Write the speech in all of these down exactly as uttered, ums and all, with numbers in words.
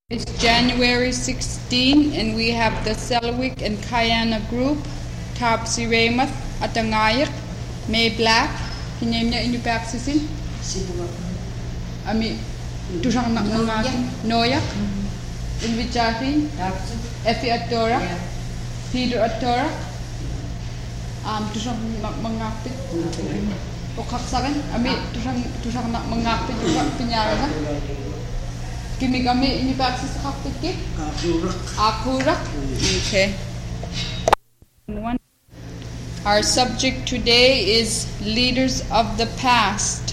It's January sixteenth, and we have the Selwick and Kayana group, Tapsi Ramath, Atangayak, May Black, Kinyamya Inupaxisin, Ami, Tusang Noyak, Invichati, Effie Atora, Peter Atora, um, Tusang Mangapit, Okaksagan, Ami, Tusang Tusang Mangapit, Pinyara. Kimi kami ini paksi sakit ke? Akurak. Akurak. Okay. Our subject today is leaders of the past.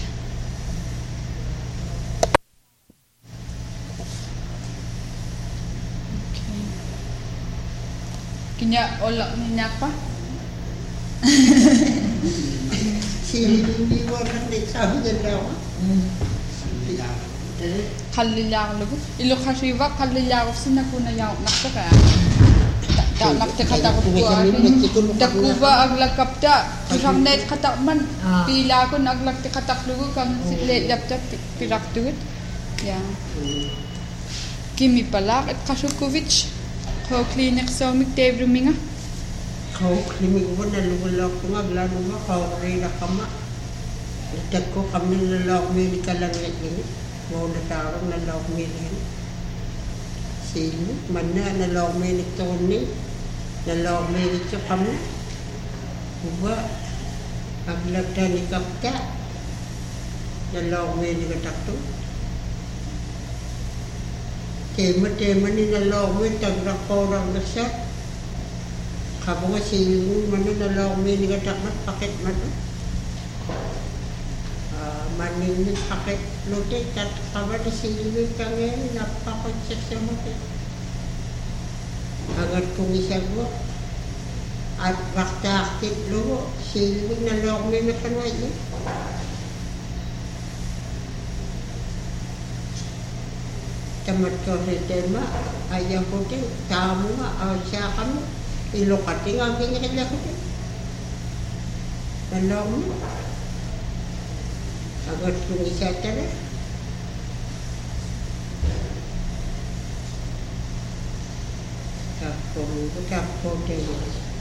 Okay. Kinya olak niya pa? Sini ni orang di sana jauh. Kalilang lugu ilo khashiva kalilang sina kuna yaw nakta ka ta nakta khata ko takuba aglakapta kusang net khata man pila ko naglakta khata lugu kang sitle laptop piraktuit ya kimi palak at kasukovic ko clinic so mi tebruminga ko clinic wona lugulok ko maglano ma ko rena kama takko kami lalok medical lang ni mau datang nalok milih sini mana nalok milih tahun ni nalok milih tu kamu buat agak tani kapta nalok milih ketak tu tema tema ni nalok milih tak orang besar kamu sini mana nalok milih ketak mat paket mat maning ni pakai lote kat kabar di sini ni kangen napa konsep sama tu agar kungisah gua at waktu aktif lu sini ni nalok ni makan wajib tamat kau tema ayah kote kamu awak kamu ilokat tinggal kini kerja kote nalok ni agar tungisah tera tapon tapon deh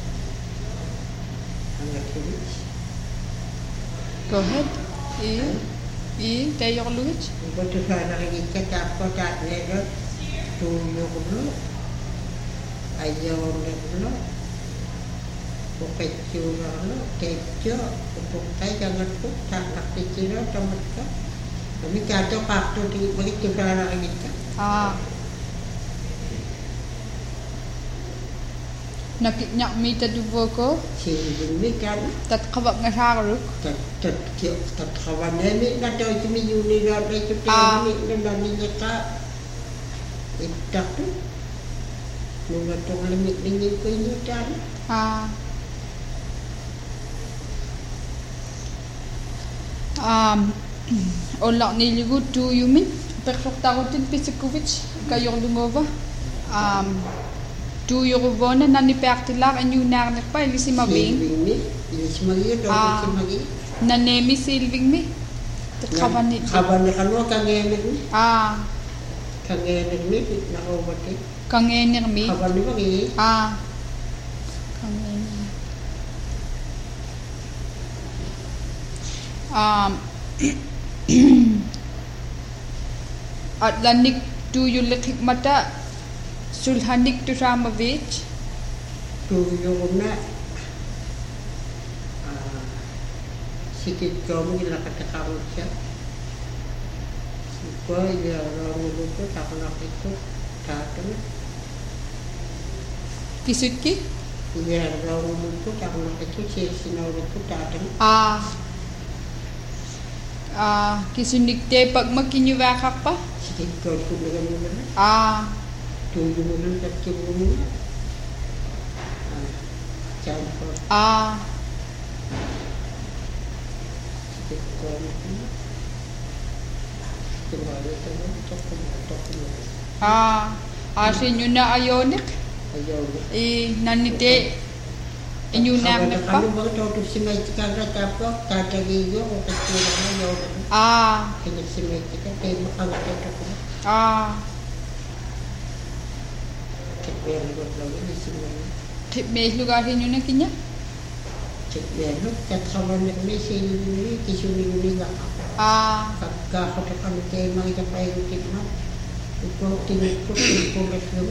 agar tulis go ahead i i tayo luwich betul sana lagi kita tak lewat tu yo dulu ayo dulu bukan cuma lo kerja bukan jangan pun tak nak kecil teman kan kami kacau waktu di begitu cara kita ah nak nyak mi ta duvo ko si ni kan tat khabak nga saru tat tat kyo tat khawan ni na tahu cumi uni dah dah tu ni dan ni nyata itu tu nunggu tu limit ni ko ini kan ah um olak ni ligu tu yumin perfect tarutin pisikovic kayor lungova um tu yorvona nani pertilar en yunar ne pa ilisi mabing ilisi magi do ilisi magi nanemi silving mi takavani kavani kanu kangene ni ah kangene ni na obati kangene mi kavani magi ah kangene um Atlantic tu yulik mata Sulhanik tu Ramovic tu yuna sikit kami la kata kamu siya supaya ya orang itu tak nak itu tak kena kisutki ya orang itu tak nak itu si sinau itu tak kena ah ah kisunik te pag makinyuwakak pa sikit kau tu dengan mana ah tu yuna tak kena campur ah sikit kau itu kembali tu tak kena tak kena ah asin yun na ayonik ayo eh nanite inyunar na pa ano ba ito ito si Mexica na tapos tatagiyo o kasi na yun ah kaya si Mexica kaya makangkita ko ah Very good lagi di sini. Kip me lugar hinyo na kinya. Cek melu kat kawan ni sini ni kisuni ni gak. Ah, Kakak kata kami tema kita payah kita mah. Itu tinggal itu tinggal itu.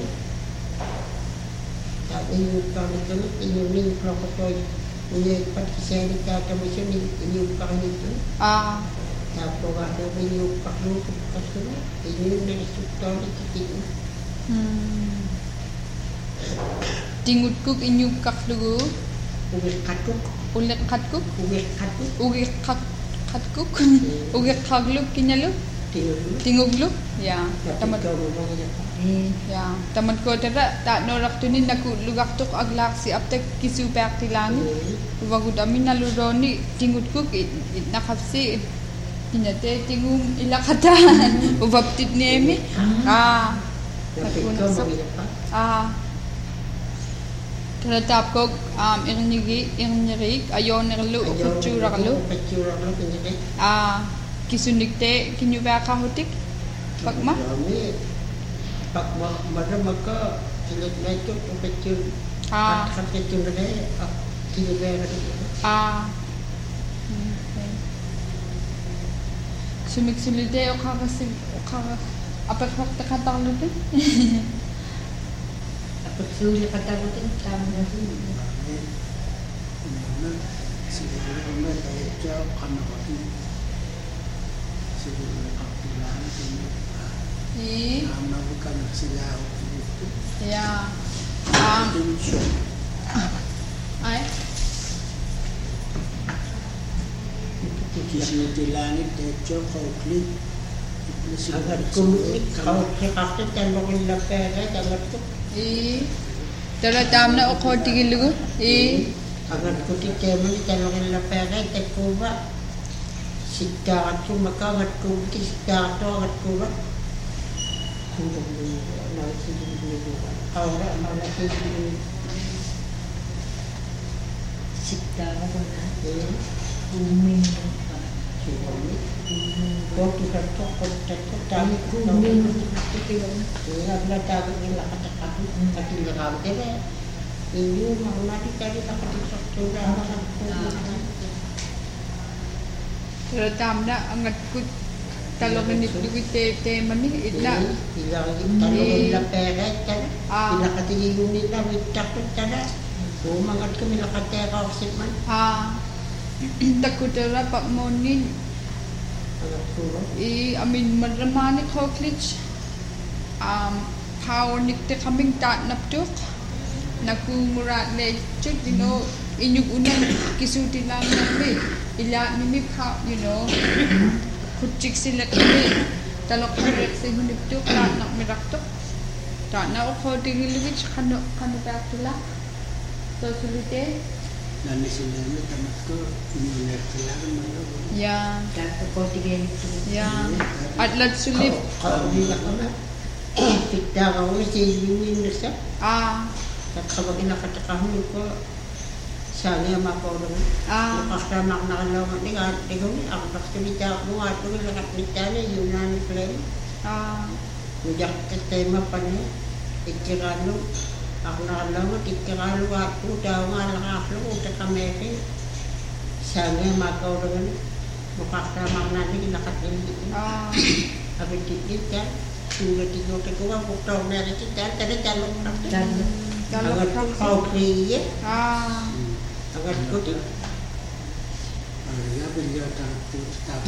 Tak ini kami kami ini ni kalau kau ini pasti saya ni kata macam ni ini kami itu. ah, Tak kau ada ini kami itu ini ni sudah itu. hmm. Tingut kuk inyu kaklugu, Ugi katuk, ulit katkuk, ugi katuk, ugi kak katkuk, ugi kagluk kinyalu, tinggal. tingugluk, ya, tamat, Kau mau macam ya, tamat ko tera, tak norak tunin naku lugak tuk aglak si aptek kisu peak tilani, wagud amin naluroni tingut kuk it nakapsi, kinyate tingum ilakatan, ubaptit nemi, ah, nakunasok, ah. Terletap ko um irnigi irnirik ayon nerlu kucurarlu Kucurarlu kenyang. ah kisunikte kinyuba kahotik pagma Pak mana maka tidak naik tu kecil. ah Kan kecil ni tidak ada. ah sumik sulite o kakasi o kaka apa fakta katang lutin Apa sulit kata tu tamu tu. Siguro naman dahil siya kanakati siguro kapilaan i na bukan sila itu ya um tension ay kisah dilani tejo konflik Agar kulit kau cakap jangan makin lapar jangan tu. i terletam na o ko tigilugu i Agar kulit jangan jangan makin lapar jangan kuba. Sikar tu maka agar kulit sikar tu agar kuba. Kuba ni nak sini ni. Orang mana sini. Sikar apa nak? Kumin. Kumin. Kau tu kan tu kau tu tu tahu kumin. Ini adalah tahu ni lah kata kata kata leram dia. Ini mana di tadi tak kata satu orang. terletam na angat kut talong ni dugi te te mani itna Hilang kalau lapar kan. Ah. Bila kata unit lah witak tu cara. Oh mangat kami lah kata kau seman. ah takutera pak monin Agar kuba. i amin maramani koklich um power nikte kaming tat naptuk naku murat le chut you know inyug unan kisuti lang nami ila nimi pa you know kuchik sila kami talok harek sa huniptuk tat nak miraktuk tat na uko tingilugit kano kano pala so sulite dan di sini ni tamat ko inulit sila malo ya Dapat kau tiga itu. ya atlat sulip Kalau bila kau kita kau ni sini ni sah. ah Kalau kita kata kau ko saya mak kau dulu. ah Lepas dah nak nak lawan ni kan, tengok ni aku tak cerita buat tu lekat cerita ni Yunani plan. ah Ujak tema pani ikiralu aku nak lawan ikiralu aku dah ngal aku udah kamera. Saya mak kau dulu. Lepas dah nak nak ni lekat ini. ah Habis kita sudah tiga tiga aku tahu ni kita ada jalan tak. kalau Agar kau kriye, ah agar kau tu. ya beliau tak tak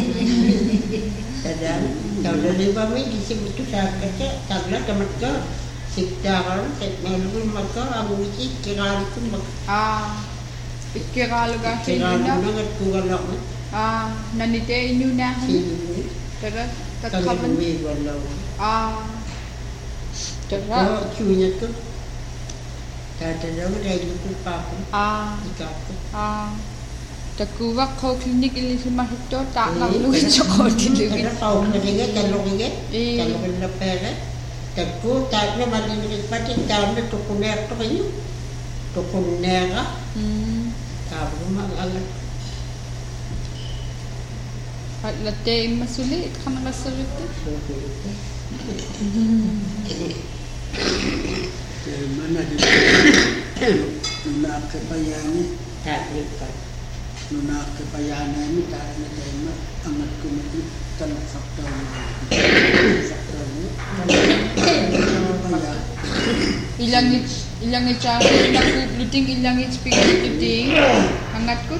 Dan kalau lima minit di sini tu saya kata, tabla tamat ke sekarang teknologi maka aku ini kira itu mak ah ikira lugar kira sila nangat kugalak ni ah nanite inyo na sini tara kalau tatkaban ni walau. ah tara Kalau cuinya tu, tak ada lagi dari itu pakai ah ikat. ah takuwa ko klinik ili si mahito tak na lugi choko dilugit Kalau kau keringat kalau keringat, Eh. kalau kena pera, takku tak nak mandi ni pati tak nak tukuner tu ini, tukuner ah, hmm kau rumah agak at latte masuli kana kasulit ya mana di nuna kepayani Taklikan. nuna kepayani ini karena tema amat kumati tanah faktor faktor ini kepayani Ilang it's ilang it's akin nakupluting ilang it's pigluting hangat kut.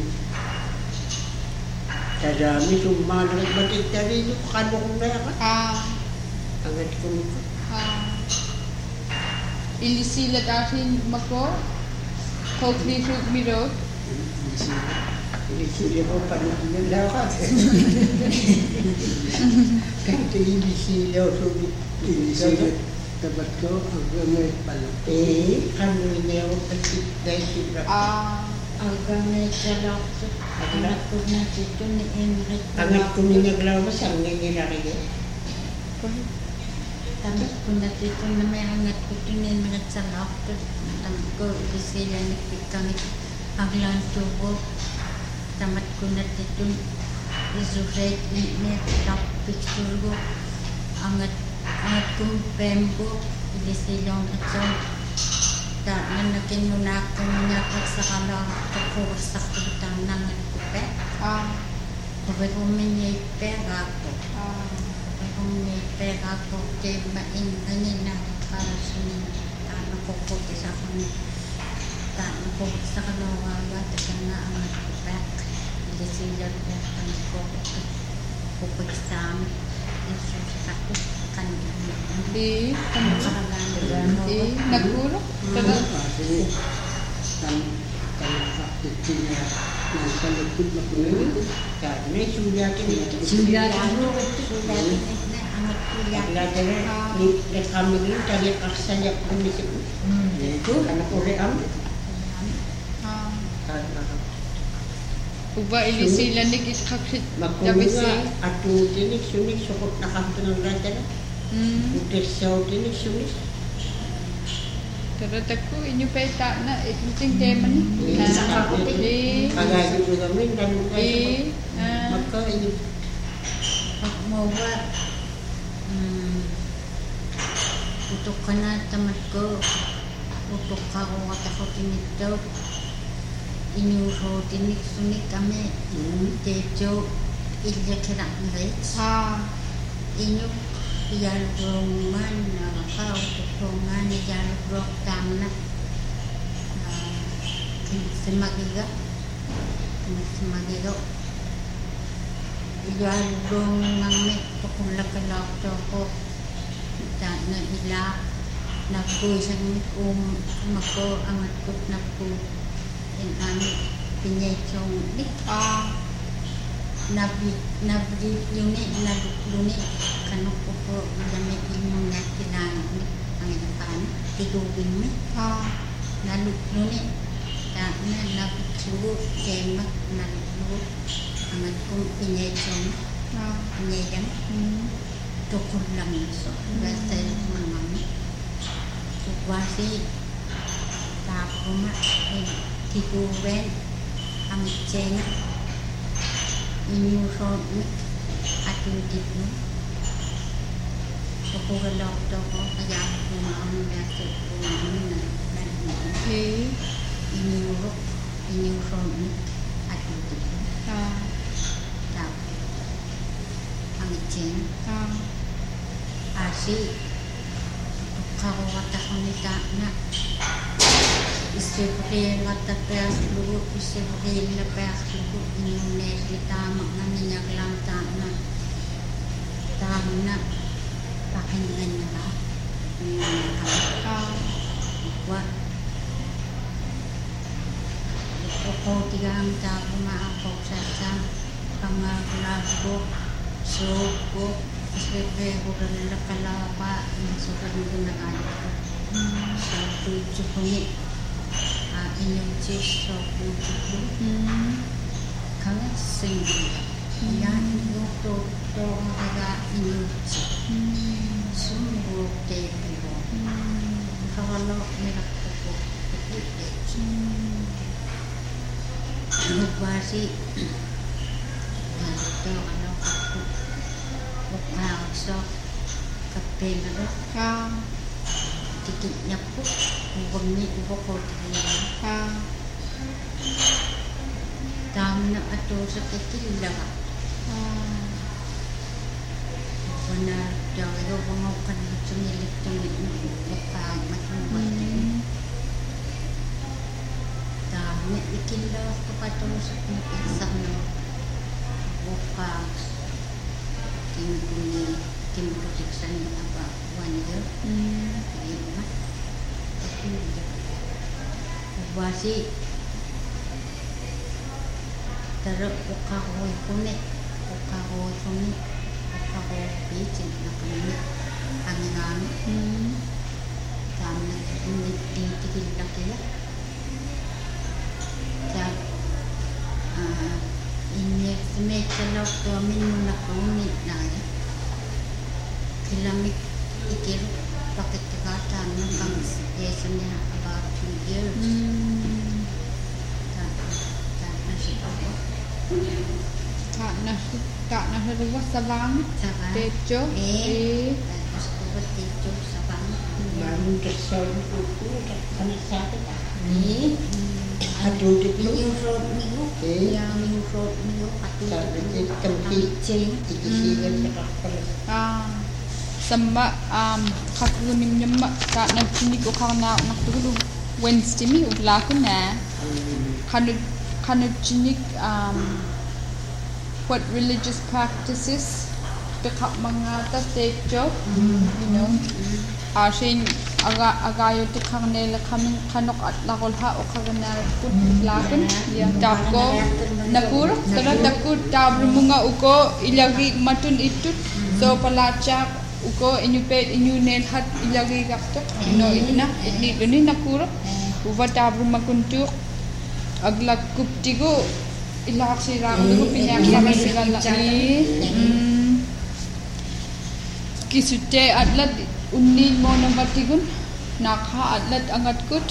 Kadami sumalit batik dari itu kanong na yan. Ah, Angat ko nito. ah. Ilisilat akin mako. Hopefully fruit mirror. Hindi sila ko panutin ng lakas. Kahit hindi sila o sulit. ini sila dapat ko ang gamit pala Eh, kami niya ako kasi dahil sila. Ah, Agame jalak anak ko na dito ni Enrique. Angat ko niya naglawas ang nangyayari niya. Tamat ko na dito na may angat ko tinin mga jalak ko. Tamat ko di sila nagpikamit aglan tubo. Tamat ko na dito izuhet ni ni tap picture ko. Angat angat kong pembo di sila ang da nanakin mo na kung nakak sa kala ko sa kutang nang kupe ah, kupe ko may pera ko ah. kupe ko may pera ko kay main ganin na para sa nin ano ko ko sa kung ano ko sa kalawa at na ang kupe hindi sila ang ko ko pagsam isu sa ko kan Di, ano karagahan di, nagulok. Kada, kasi tan tanah faktor niya ng kalukod na kuno Kami suliatin ito. Suliatin mo, suliatin na angat kuya. Naglada na, ni kami rin, tali kaksaya ko ni si Ito, anak ko rin ang. ah. Uba ilisila nig iskaksit Makumi dabisi. nga, at tinik, sunik, sukot na kanto ng lada na. Hmm. Utesaw tinik, sunik. Taratak ko inyo peta na iting tema ni. Di, Ah, di, Agad ko kami, ganun di, kayo. ah. Magkain. Pag mo ba, um, utok ka na tamat ko, utok ka ko at ako tinito, inyuro tinik sunik kami, tejo, ilya kirang rich, Ah, inyo, iyalgrong man, nakaka, utok ko nga, iyalgrong tam na, simagiga, simagiga, iyalgrong mangme, tukula ka lang to ko, na ila, nagpo isang um, mako, angat ko, nagpo, in ano, pinyechong, di, ah, nabi, nabi, yun eh, naluklo eh, kanok ko po, lamig yung mga kailangan ni, ang ilan, tidugin mo, ah, naluklo eh, na, na, nabitsuro, kemak, naluklo, angat kong pinyechong, ah. pinyechong, Hmm. tukol lang so, basta yung mga mo, sukwasi, tapo nga, eh, tiguren, ang itsenga, inyuson, at yung tigno. Kukulalok to ko, kaya ako mga mga kung ano na, Okay. inyuro, inyuson, at yung tigno. Ah, Tapo, ang itsenga. ah. Asi, kakawata ko nita na isipin mata peas lugu, isipin na peas lugu, inunes itamak na ninyag lang ta na tayo na pakinggan na ba? Ah, What? Ito tigang tapo maakaw sa sa pangaglag ko, so ko, isipin ko rin na kalapa, nasukan ko na kaya ko. Sa tujo ko ni, inyong cheese, so tujo ko. hmm. Kaya sing, yan yung to, to mga inyong cheese. Hmm. Sumuro tayo ko. Hmm. Kakalo, merak ko po. Hmm. Ano ba si, ito, ano ko po. Bukha so, kape na rin. Ah, tikit niya po. Huwag niya ubo ko tikit. Ah. Dami na ato sa tikila. Ah. Wana dayo mga kanil sumilit tumit na upang matubad. Dami ikila ko pato sa pinag-exam na upang timpuni timputiksan apa one year. Ayun na. Ubasi taro ukahoy kunit ukahoy kunit ukahoy pitin na kunit ang nami kami na kunit titikil na kaya kaya inyek simet sa law kami nung nakunit na kilamik ikil bakit kakata nung kang yeso niya about two years Kak na kak na haluwas sa bangit. Techo. Eh. Tapos ko techo sa bangit. Baru kesal buku karena saya tak. Ni. Aduh di New road minggu. Yang new road minggu. Sabi kita tempi iki sila sa kapal. Ah. Sama um kakunim niya ma kak na pinig ko kang na nakatulog. Wednesday mi ugla ko na. Kanu kanu chinik um what religious practices beka mga ta techo, you know. Ah shin aga agayo ti kang nela kaming kanok at lakolha o kaganar put lakon ya dako nakur tara dako tabru mga uko ilagi matun itut so palachak uko inyupet inyunel hat ilagi gakto no ina ni duni nakur uva tabru makuntuk aglag kuptigo ilak sirang dugo pinakama sila lagi kisute atlat unin mo na batigun nakha atlat angat kut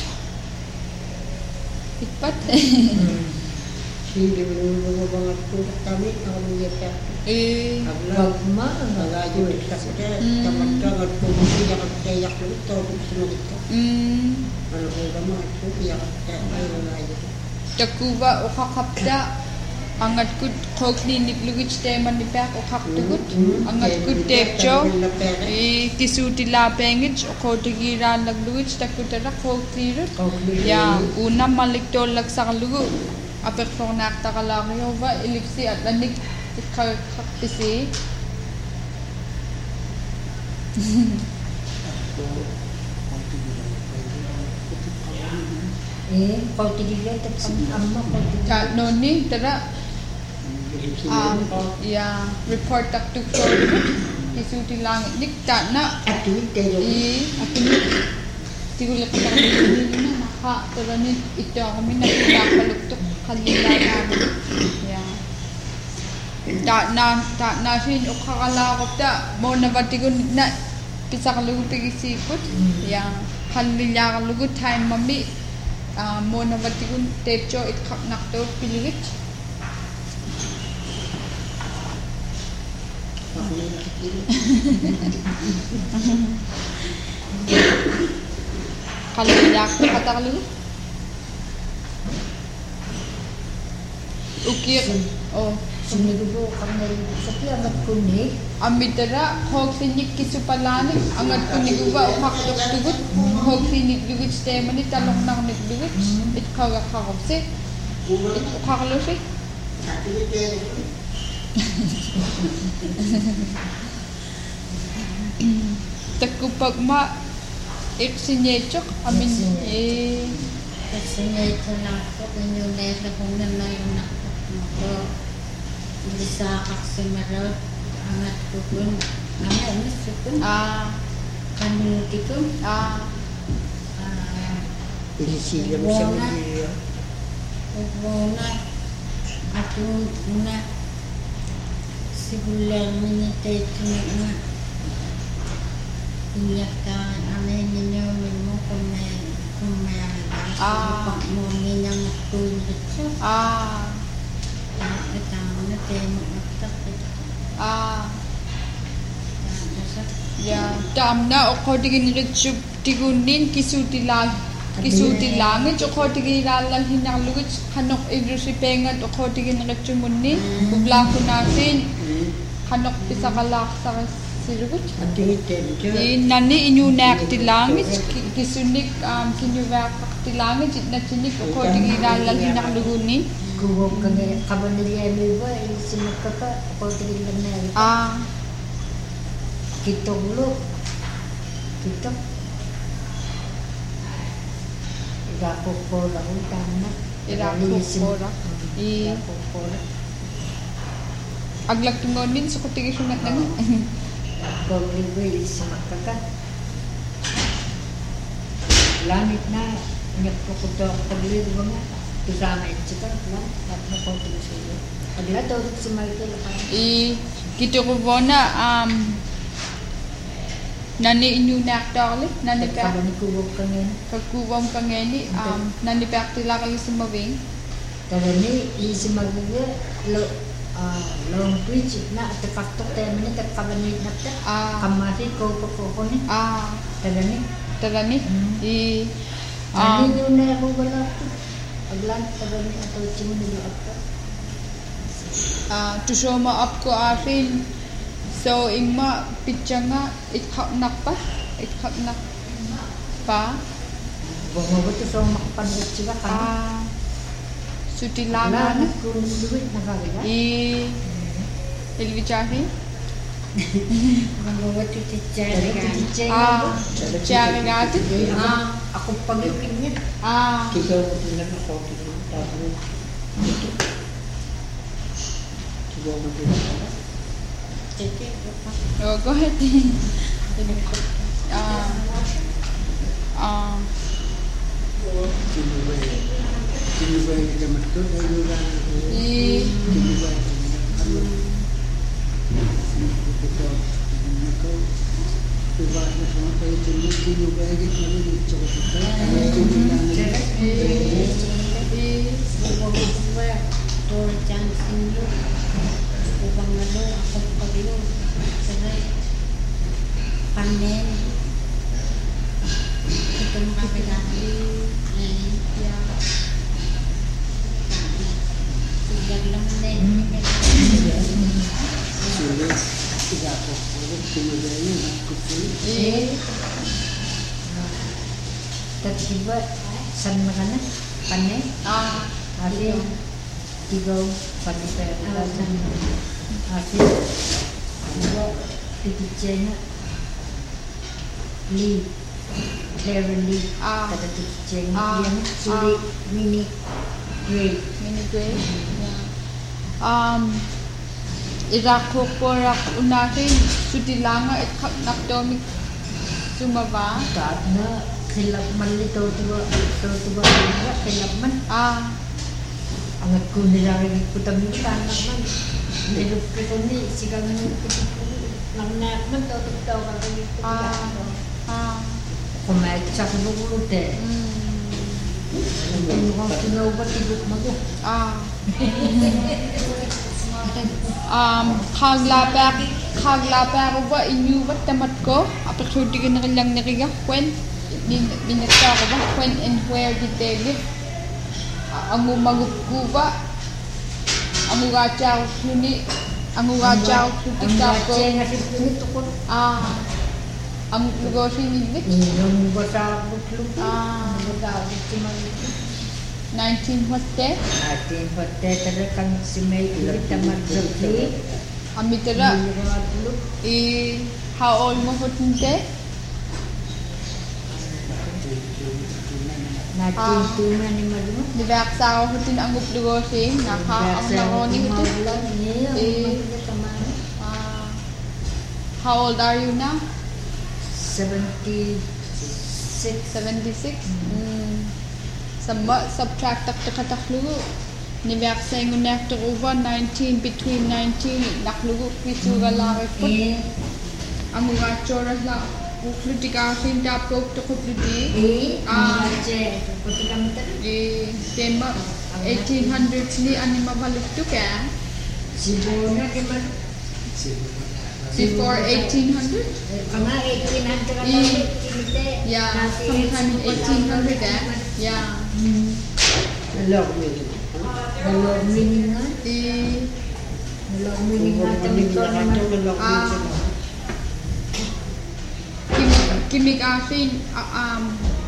itpat Hindi mo banget pun kami kalau menyekat eh agma agaju sakit tamatkan atau mesti yang kayak itu semua itu mm kalau agama itu yang kayak lain takuba o kakapda angat kut koklinik lugit teman di pek o kaktugut angat kut tepcho e kisuti la pengich o kotigira lag lugit takutara koklirut ya una malik tolak sa lugu apek fornak takalakyo va elipsi at lanik kakpisi Eh, kau tidak tetap amma kau Ka noni tara um ya report tak tu ko kisuti lang nikta na activity i akini tigul ka ta ni na maka tara ni ito kami na pinakaluktok kanila namin ya ta na ta na sin o kakala ko ta mo na batigon na pisa kalugo pigisipot ya kanila kalugo time mami Uh, mo na batigun techo it kak nakto pilit kalau yak kata kalau ukir oh sumigubo kami sa amat kunig amitara hog sinik kisupalani angat kuniguba o hakdok tugut hog sinik dugut stema ni talong nang nik dugut it kaga kakopse it kakalosi takupag ma ik sinyechok amin eh kasi ito na po yung neta kung naman yung nakapag hindi sa kaksimara angat ko kung angat na sukun ah kanuti ko ah Hindi sila masyadong Una at yung una siguro minitay ito na inyakan amin ninyo mo kung may kung may Ah. pag mo ninyang tulad siya ah at ang na tayo magtakit ah sa Ya, damna according ritsub tigunin kisutilang kisutilang it according lalang hinalugit hanok idrusipengat according ritsumunin bugla ko natin hanok pisakalak sa sirugut in nani inyunak tilangit kisunik um kinyuwak tilangit na chinik according lalang hinalugunin kuwo kage kabanilya miwa isimakaka according lanay ah kita dulu kita ira popora utama ira popora i popora aglag tungonin sa kutigis sunat na gawin gue isimakaka langit na nagpukuto pagli mga tusama ito lang at nakontin siya agla daw si Michael i kita ko bona um nani inyu nak dogli nani pa kaban kuwo kangen kakuwam kangeni um nani pa tila kali sumawing tarani isimagaga lo ah long twitch na at faktor tayo ni kat kaban ni napta ah kamati ko ko ko ni ah tarani tarani i ani um ni na ko wala aglan tarani ato chimu ni apta ah to show ma up ko akin so ingma pichanga ikhak nak pa ikhak nak pa bawa betul so makpan juga kan ah sutilangan ko duit na kagaya i ilvichahi bawa betul cari kan ah cari gati ah aku panggil pinnya ah Kita mungkin ako dito. Tapos dito. Siguro mungkin oh go ahead ah ah Kinuway. Kinuway kita matut ay lulan. i Kinuway. Ano? Ito. Nako. Diba na sa mga tayo tinuway. Kinuway kita rin ito. Kinuway. i bawa to jangan lu ubang lalu aku pagilo serai panen kita makapilali ya tinggal lang nen Sulit. Tidak ako. Kinuway yun. Kukulit. i tiba san makana panen ah Asin tiga panen alasan asin dua titiknya li clearly Ah. kata titiknya Ah. yang sulit mini grade mini grade yeah um irakok porak unahin sutilanga ikhak nak domik sumava saat na khilaf man lito tiba lito tiba tiba khilaf man ah angat ko nilalagay ko tabi anak man nilip ko ni sigang nang nak man to to to kalagay ko ah ah kumain sa kulo te mm ano kang tinawa tibok mo ah um khaglapak khaglapak ba inyu ba tamat ko apa choti ka nakilang nakiga when binata ko ba when and where did they live ang umagup ba ang ugacha suni ang ugacha sutika ko ah ang lugar sini Yung bata butlog Ah. Nagawit si nineteen what there Atin pati talagang si May Ilita Magdabli amitara Yung i how old mo ko tinte Natin tuma ni Malu Dibaksa ko tin ang uplugo sing naka ang naroni ko Eh. ah how old are you now seventy-six seventy-six mm sama subtract tak tak taklugo ni baksa ng nektar over nineteen between nineteen naklugo pisu galare ko Eh ang mga choras la uklu tikasin tapok to kupludi Eh Ah. Che Puti kami tadi eh tema eighteen hundreds ni ani mabalik to ka Si Bona ke Malu before eighteen hundred. Mga eighteen hundred ang I- ulit. Yeah, sometime in eighteen hundred eh. Yeah. Nalok mili. Dalawang minin nga. I Dalawang minin nga. Maling na kanto nalok Ah. mili. Kim Kimik asin um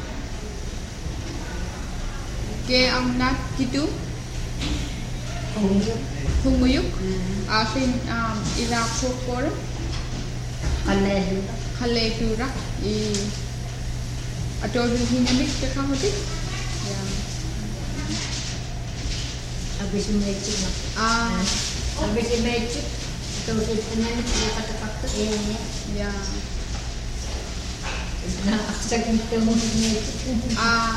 ke ang nat gitu humuyuk asin um Iraq sokor Kaled. khale tura I atau hinamik ke kahoti ya Habis mecu na. ah Habis mecu. Ito ito na ni kata-kata. Eh. ya Nakakasag nito mo mecu. ah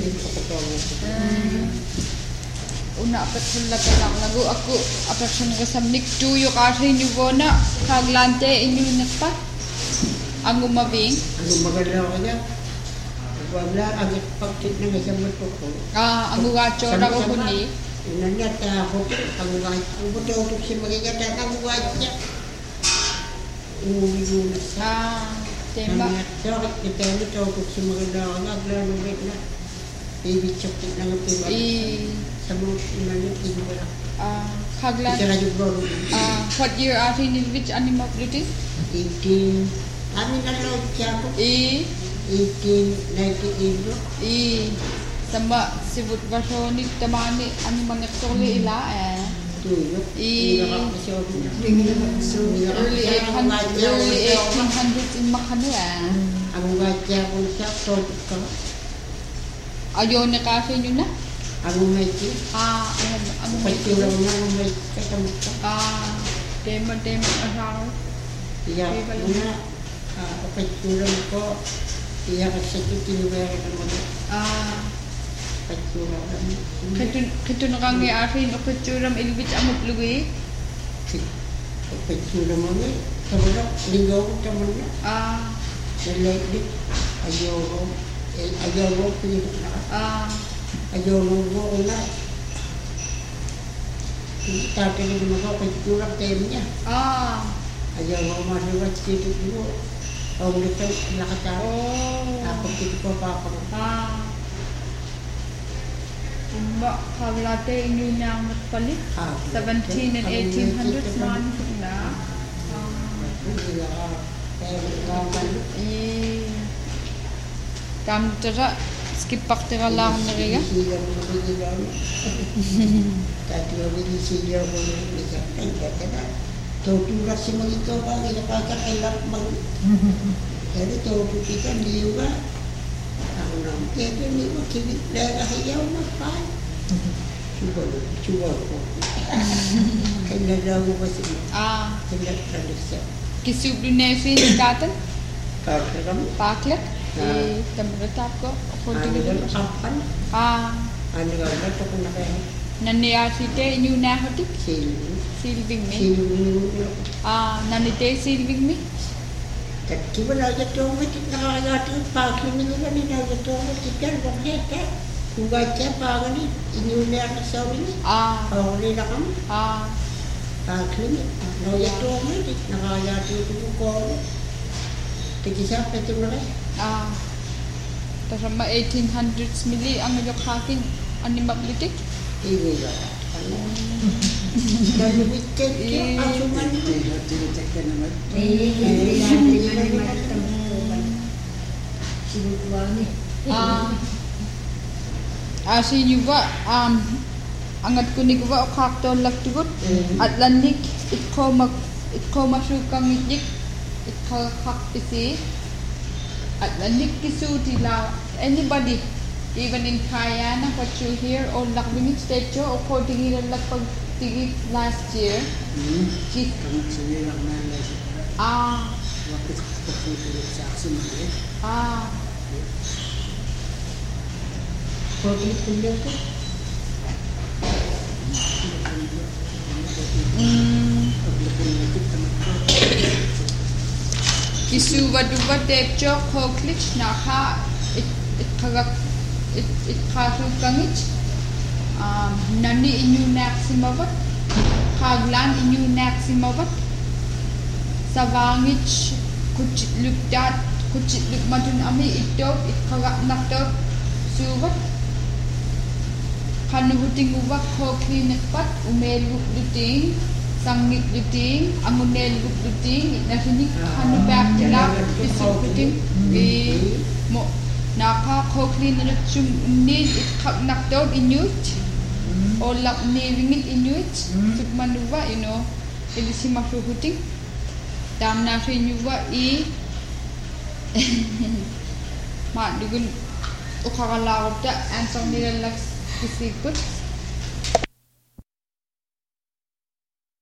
Hmm. una apat hulla lang lagu aku apat sana samnik tu yo asin ni bona kaglante inyu nakpat ang umabing Ang magalaw kanya. Wala ang pagtit na gasamot ko ko. ah ang ugacho ra ko kuni Inanya ta ko ang ugat. Ang buto ko si magigata ang ugat niya. Uwi na sa. ah tembak Nanya ta kita ni to ko si magalaw nga glano na. Baby chocolate na ng I sa mga inanya iba na. ah kaglan Kita radyo bro. ah what year asin in which animal British eighteen Amin na lord siya ko. I eighteen ninety-eight no? I tamba sibut basoni tamani animal naksoli ila eh Tuyo. I- early eight hundred early eighteen hundreds in Makano eh Ang ugat siya ko siya product ka. ayo na kasi yun na Ang umay siya. ah ano ano may Pagkulaw na ang umay katamot ka. ah tema tema asal Iya na. Pagkulaw ko. Iya kasi ito tinuwera ng mga ah pagkulaw. Kitun kitun kangi asin o kituram ilbit amot lugi Pagkulaw mo nga. Kamulang ligaw ko taman na. ah Nalaglit. Ayaw ko. Ayaw ko. Pinag na. ah Ayaw mo ko na. Tatanong mo ko pagkulaw tayo niya. ah Ayaw mo masiwat dito mo. Ang lito nakatao. oh Ako dito ko papang. ah Umba kaglate inyo niya ang matpalit Ah, seventeen and eighteen hundreds man na i kam tara skip pak tara lang na riga Tadi aku di sini aku ni cakap kata tu tu rasa begitu bang ia pakai elak bang. Jadi tu tu kita ni juga. Aku nanti tu ni kini dah hiau apa? Cuba cuba aku. Kena dah aku masih ah kena tradisi. kisub dunesin katan Kalau kamu paklet i tamratap ko anu konti dalam kapan? ah Anu kalau tu kena kaya naniya site inyo na hotik sini silbing mi sini. ah nanite silbing mi Tapi wala jatuh mesti nak jatuh pagi ni juga ni nak jatuh mesti kan boleh kan. Kubaca pagi ni ini ni anak sawi ni. ah Kalau ni nak kamu ah pagi ni nak jatuh mesti nak jatuh tu kau. Tapi siapa tu nak? ah tasama eighteen hundreds mili ang yok hakin ani mablitik Ini lah. Dan weekend tu asuman tu. Tinitek ka naman. Eh, hindi na ni magtampuan. Sinukuha ni. ah asin yuba um angat ko ni kuwa kakto laktugot atlantik itko mag itko masukang itik itko kakpisi atlantik kisutila anybody even in Kayana what you hear or lakbingit stage o ko tingilan lakpag tigit last year Hmm. kit Kamu sendiri lang na lang siya. ah Wakit pagkukulit sa aksi mali. ah Kau ni kuliah tu. mm Paglapin na kita naman. Kisuba duba tepcho koklich naka it it kagak it it kasu kangich um nani inyu naksimavat kaglan inyu naksimavat savangich kuchit lukdat kuchit luk madun ami itop itkagak nakdop suwak kanuhuting uwak ko klinik pat umel wuk luting sangit luting angunel wuk luting nasinik kanu bak tilak bisik luting i mo naka ko klinik chum unil itkag nakdop inyut olak nilingit inyut sukmanuwa you know ilisi makruhuting dam na rinyuwa i ma dugun ukakalarot da ansong nilalak isikut